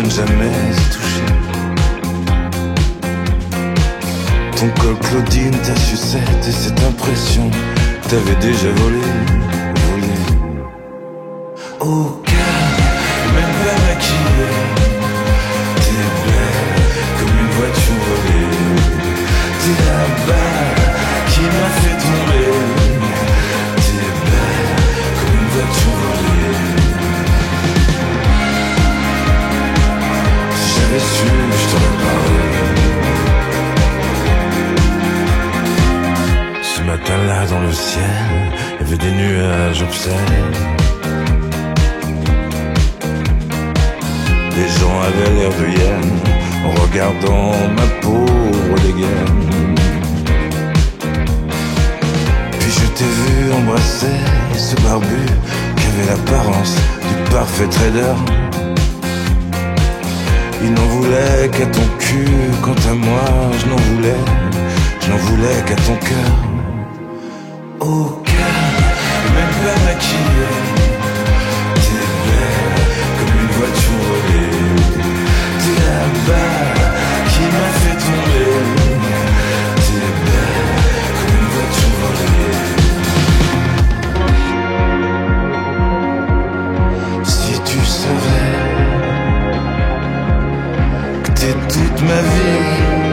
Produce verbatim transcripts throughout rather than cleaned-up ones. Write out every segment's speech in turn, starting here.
ne jamais y toucher. Ton col Claudine, ta sucette et cette impression que t'avais déjà volé, volé. Au calme, même pas maquillée, t'es belle comme une voiture volée. T'es la balle qui m'a fait tomber. T'es belle comme une voiture volée. Si j'avais su, je t'aurais parlé. Ce matin-là dans le ciel, il y avait des nuages obscènes. Les gens avaient l'air de hyènes en regardant ma pauvre dégaine. Puis je t'ai vu embrasser ce barbu qui avait l'apparence du parfait trader. Il n'en voulait qu'à ton cul, quant à moi je n'en voulais, je n'en voulais qu'à ton cœur. Au calme, même pas maquillée, t'es belle comme une voiture volée. T'es la balle qui m'a fait tomber. T'es belle comme une voiture volée. Si tu savais que t'es toute ma vie,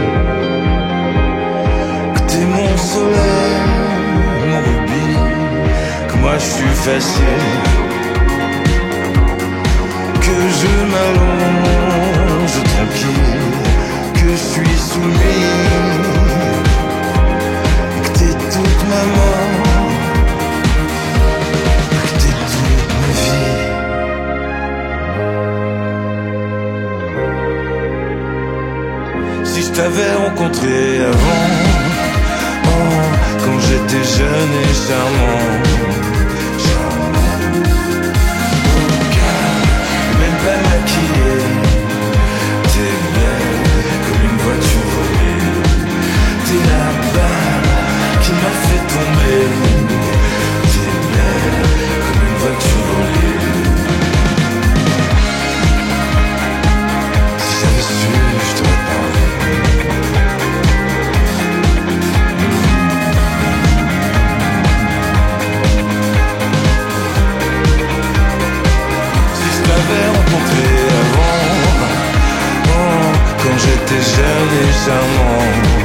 que t'es mon soleil, mon rubis, que moi je suis facile, que je m'allonge tranquille, que je suis soumis, que t'es toute ma mort, que t'es toute ma vie. Si je t'avais rencontré avant, oh, quand j'étais jeune et charmant, charmant, au calme, même pas maquillée, t'es belle comme une voiture volée. T'es la balle qui m'a fait tomber. T'es belle comme une voiture volée. Si j'avais su, je t'aurais parlé. Rencontré avant, oh, quand j'étais jeune et charmant.